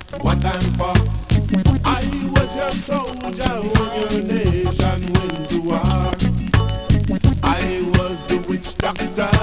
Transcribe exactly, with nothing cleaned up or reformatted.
What I'm for? I was your soldier when your nation went to war. I was the witch doctor